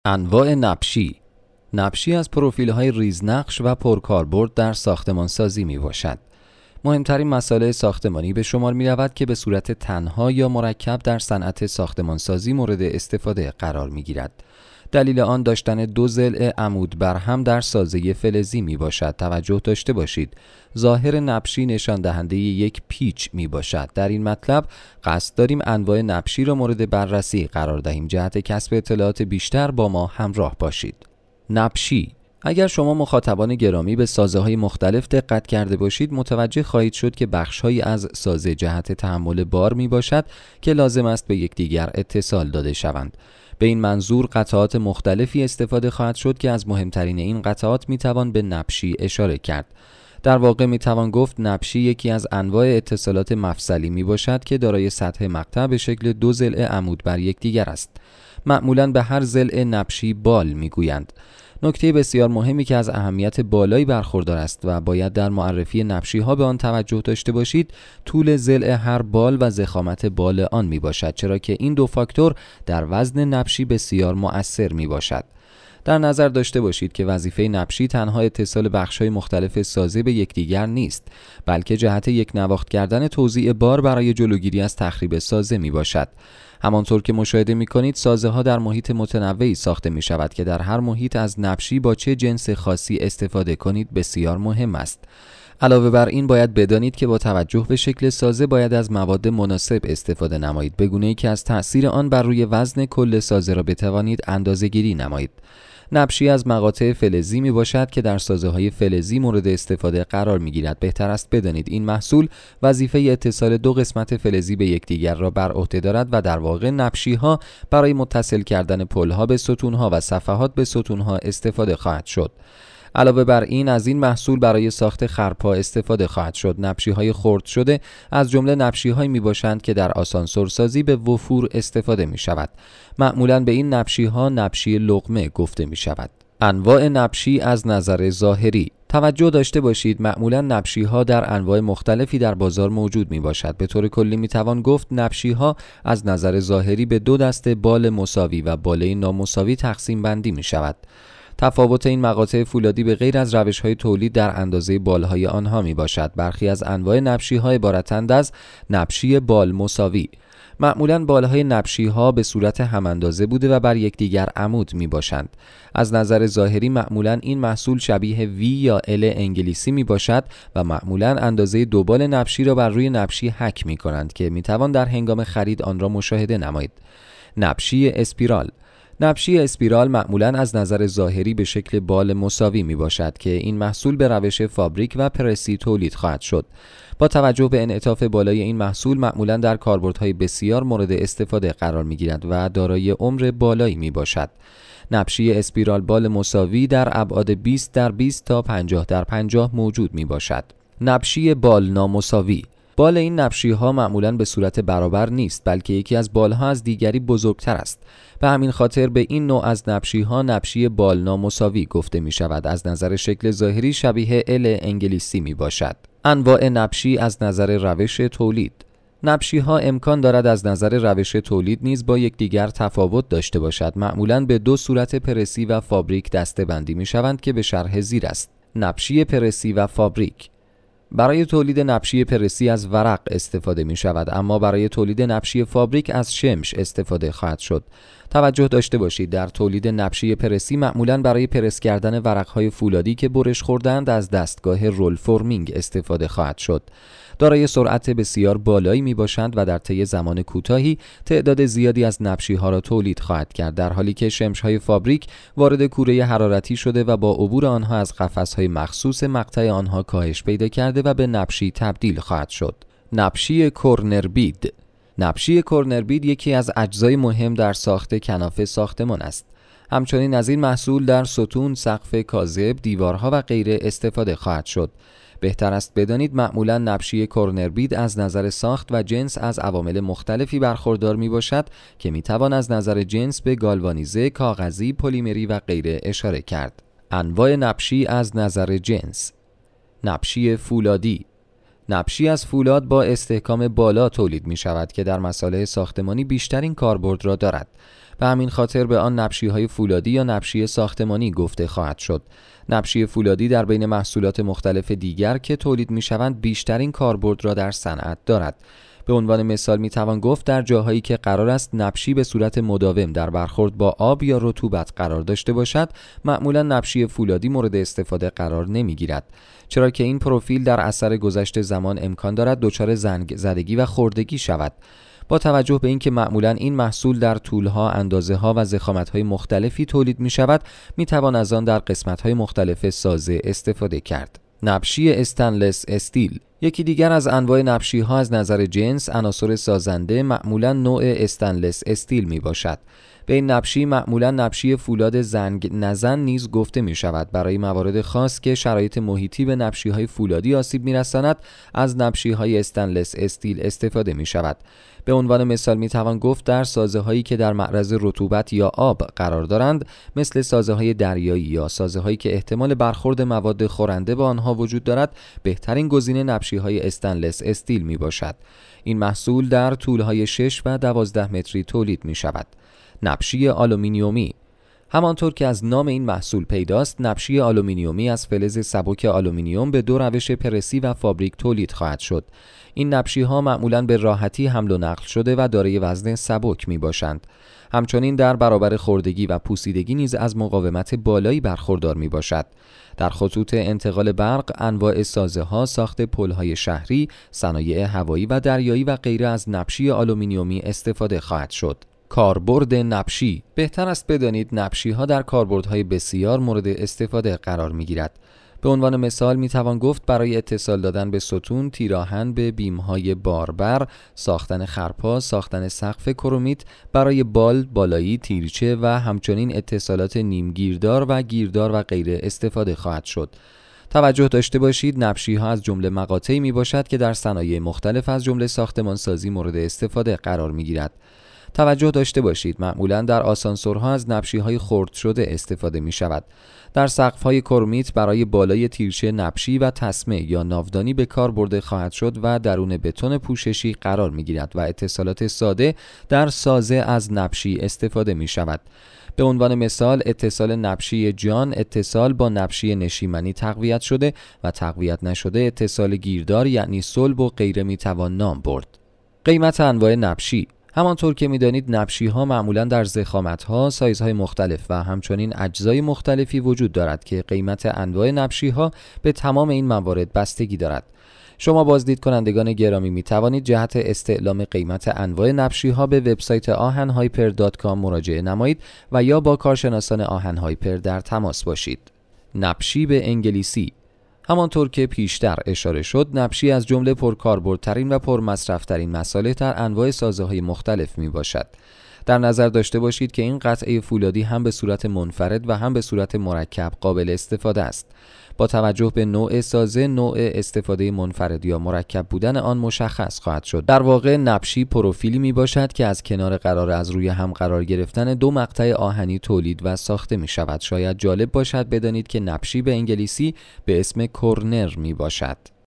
انواع نبشی. نبشی از پروفیل‌های ریزنقش و پرکاربرد در ساختمانسازی میباشد. مهمترین مسائل ساختمانی به شمار می‌رود که به صورت تنها یا مرکب در صنعت ساختمانسازی مورد استفاده قرار می‌گیرد. دلیل آن داشتن دو ضلع عمود بر هم در سازه فلزی میباشد. توجه داشته باشید ظاهر نبشی نشان دهنده یک پیچ میباشد. در این مطلب قصد داریم انواع نبشی را مورد بررسی قرار دهیم. جهت کسب اطلاعات بیشتر با ما همراه باشید. نبشی. اگر شما مخاطبان گرامی به سازه‌های مختلف دقت کرده باشید متوجه خواهید شد که بخش‌هایی از سازه جهت تحمل بار میباشد که لازم است به یکدیگر اتصال داده شوند. به این منظور قطعات مختلفی استفاده خواهد شد که از مهمترین این قطعات میتوان به نبشی اشاره کرد. در واقع میتوان گفت نبشی یکی از انواع اتصالات مفصلی میباشد که دارای سطح مقطع به شکل دو ضلع عمود بر یکدیگر است. معمولاً به هر ضلع نبشی بال میگویند. نکته بسیار مهمی که از اهمیت بالایی برخوردار است و باید در معرفی نبشی ها به آن توجه داشته باشید طول ضلع هر بال و ضخامت بال آن می باشد، چرا که این دو فاکتور در وزن نبشی بسیار مؤثر می باشد. در نظر داشته باشید که وظیفه نبشی تنها اتصال بخش‌های مختلف سازه به یکدیگر نیست، بلکه جهت یک نواخت کردن توزیع بار برای جلوگیری از تخریب سازه می باشد. همانطور که مشاهده می‌کنید سازه‌ها در محیط متنوعی ساخته می‌شود که در هر محیط از نبشی با چه جنس خاصی استفاده کنید بسیار مهم است. علاوه بر این باید بدانید که با توجه به شکل سازه باید از مواد مناسب استفاده نمایید، به گونه‌ای که از تأثیر آن بر روی وزن کل سازه را بتوانید اندازه‌گیری نمایید. نبشی از مقاطع فلزی می باشد که در سازه‌های فلزی مورد استفاده قرار می گیرد. بهتر است بدانید این محصول وظیفه اتصال دو قسمت فلزی به یکدیگر را بر عهده دارد و در واقع نبشی ها برای متصل کردن پل‌ها به ستون‌ها و صفحات به ستون‌ها استفاده خواهد شد. علاوه بر این از این محصول برای ساخت خرپا استفاده خواهد شد. نبشی‌های خرد شده از جمله نبشی‌هایی میباشند که در آسانسورسازی به وفور استفاده می‌شود. معمولاً به این نبشی‌ها نبشی لقمه گفته می‌شود. انواع نبشی از نظر ظاهری. توجه داشته باشید معمولاً نبشی‌ها در انواع مختلفی در بازار موجود میباشد. به طور کلی میتوان گفت نبشی‌ها از نظر ظاهری به دو دسته بال مساوی و بالای نامساوی تقسیم بندی می‌شود. تفاوت این مقاطع فولادی به غیر از روش‌های تولید در اندازه بالهای آنها میباشد. برخی از انواع نبشی‌ها عبارتند از نبشی بال مساوی. معمولاً بالهای نبشی‌ها به صورت هم اندازه بوده و بر یکدیگر عمود میباشند. از نظر ظاهری معمولاً این محصول شبیه وی یا ال انگلیسی میباشد و معمولاً اندازه دو بال نبشی را بر روی نبشی حک میکنند که میتوان در هنگام خرید آن را مشاهده نمایید. نبشی اسپیرال. نبشی اسپیرال معمولاً از نظر ظاهری به شکل بال مساوی می باشد که این محصول به روش فابریک و پرسی تولید خواهد شد. با توجه به انعطاف بالای این محصول معمولاً در کاربردهای بسیار مورد استفاده قرار می گیرد و دارای عمر بالایی می باشد. نبشی اسپیرال بال مساوی در ابعاد 20 در 20 تا 50 در 50 موجود می باشد. نبشی بال نامساوی. بال این نبشی ها معمولاً به صورت برابر نیست بلکه یکی از بالها از دیگری بزرگتر است. به همین خاطر به این نوع از نبشی ها نبشی بال نامساوی گفته می شود. از نظر شکل ظاهری شبیه ال انگلیسی می باشد. انواع نبشی از نظر روش تولید. نبشی ها امکان دارد از نظر روش تولید نیز با یکدیگر تفاوت داشته باشد. معمولاً به دو صورت پرسی و فابریک دسته بندی می شوند که به شرح زیر است. نبشی پرسی و فابریک. برای تولید نبشی پرسی از ورق استفاده می شود، اما برای تولید نبشی فابریک از شمش استفاده خواهد شد. توجه داشته باشید در تولید نبشی پرسی معمولاً برای پرس کردن ورق‌های فولادی که برش خوردند از دستگاه رول فرمینگ استفاده خواهد شد. دارای سرعت بسیار بالایی می باشند و در طی زمان کوتاهی تعداد زیادی از نبشی ها را تولید خواهد کرد، در حالی که شمش های فابریک وارد کوره حرارتی شده و با عبور آنها از قفس های مخصوص مقطع آنها کاهش پیدا کرده و به نبشی تبدیل خواهد شد. نبشی کورنر بید. نبشی کورنر بید یکی از اجزای مهم در ساخت کناف ساختمان است. همچنین از این محصول در ستون، سقف کاذب، دیوارها و غیره استفاده خواهد شد. بهتر است بدانید معمولاً نبشی کورنر بید از نظر ساخت و جنس از عوامل مختلفی برخوردار می باشد که می توان از نظر جنس به گالوانیزه، کاغذی، پلیمری و غیره اشاره کرد. انواع نبشی از نظر جنس. نبشی فولادی. نبشی از فولاد با استحکام بالا تولید می شود که در مصالح ساختمانی بیشترین کاربرد را دارد. به همین خاطر به آن نبشی‌های فولادی یا نبشی ساختمانی گفته خواهد شد. نبشی فولادی در بین محصولات مختلف دیگر که تولید می‌شوند بیشترین کاربرد را در صنعت دارد. به عنوان مثال میتوان گفت در جاهایی که قرار است نبشی به صورت مداوم در برخورد با آب یا رطوبت قرار داشته باشد، معمولا نبشی فولادی مورد استفاده قرار نمیگیرد، چرا که این پروفیل در اثر گذشت زمان امکان دارد دچار زنگ زدگی و خوردگی شود. با توجه به اینکه معمولا این محصول در طولها، اندازه‌ها و ضخامت‌های مختلفی تولید می‌شود، میتوان از آن در قسمت‌های مختلف سازه استفاده کرد. نبشی استنلس استیل یکی دیگر از انواع نبشی‌ها از نظر جنس، عناصر سازنده معمولاً نوع استنلس استیل می باشد. به این نبشی معمولاً نبشی فولاد زنگ نزن نیز گفته می شود. برای موارد خاص که شرایط محیطی به نبشی‌های فولادی آسیب می رساند، از نبشی‌های استنلس استیل استفاده می شود. به عنوان مثال می توان گفت در سازه‌هایی که در معرض رطوبت یا آب قرار دارند، مثل سازه‌های دریایی یا سازه‌هایی که احتمال برخورد مواد خورنده با آنها وجود دارد، بهترین گزینه نبشی‌های استنلس استیل می باشد. این محصول در طول‌های 6 و 12 متری تولید می شود. نبشی آلومینیومی همانطور که از نام این محصول پیداست، نبشی آلومینیومی از فلز سبک آلومینیوم به دو روش پرسی و فابریک تولید خواهد شد. این نبشی ها معمولاً به راحتی حمل و نقل شده و دارای وزن سبک می باشند. همچنین در برابر خوردگی و پوسیدگی نیز از مقاومت بالایی برخوردار می باشد. در خطوط انتقال برق، انواع سازه ها، ساخت پل‌های شهری، صنایع هوایی و دریایی و غیره از نبشی آلومینیومی استفاده خواهد شد. کاربرد نبشی بهتر است بدانید نبشی ها در کاربردهای بسیار مورد استفاده قرار می گیرد. به عنوان مثال می توان گفت برای اتصال دادن به ستون، تیراهن به بیمهای باربر، ساختن خرپا، ساختن سقف کرومیت، برای بالایی، تیرچه و همچنین اتصالات نیمگیردار و گیردار و غیره استفاده خواهد شد. توجه داشته باشید نبشی ها از جمله مقاطعی می باشد که در صنایع مختلف از جمله ساختمانسازی مورد استفاده قرار می گیرد. توجه داشته باشید معمولاً در آسانسورها از نبشی‌های خرد شده استفاده می شود. در سقف‌های کرومیت برای بالای تیرچه نبشی و تسمه یا ناودانی به کار برده خواهد شد و درون بتون پوششی قرار می گیرد و اتصالات ساده در سازه از نبشی استفاده می شود. به عنوان مثال اتصال نبشی جان اتصال با نبشی نشیمنی تقویت شده و تقویت نشده اتصال گیردار یعنی صلب و غیره می توان نام برد. قیمت انواع نبشی همانطور که می‌دانید نبشی‌ها معمولاً در ضخامت‌ها، سایزهای مختلف و همچنین اجزای مختلفی وجود دارد که قیمت انواع نبشی‌ها به تمام این موارد بستگی دارد. شما بازدید کنندگان گرامی می توانید جهت استعلام قیمت انواع نبشی‌ها به وبسایت ahanhyper.com مراجعه نمایید و یا با کارشناسان آهن هایپر در تماس باشید. نبشی به انگلیسی همانطور که پیشتر اشاره شد، نبشی از جمله پرکاربردترین و پرمصرف‌ترین مصالح در انواع سازه‌های مختلف می باشد. در نظر داشته باشید که این قطعه فولادی هم به صورت منفرد و هم به صورت مرکب قابل استفاده است. با توجه به نوع سازه، نوع استفاده منفرد یا مرکب بودن آن مشخص خواهد شد. در واقع نبشی پروفیلی می باشد که از کنار قرار از روی هم قرار گرفتن دو مقطع آهنی تولید و ساخته می شود. شاید جالب باشد بدانید که نبشی به انگلیسی به اسم کورنر می باشد.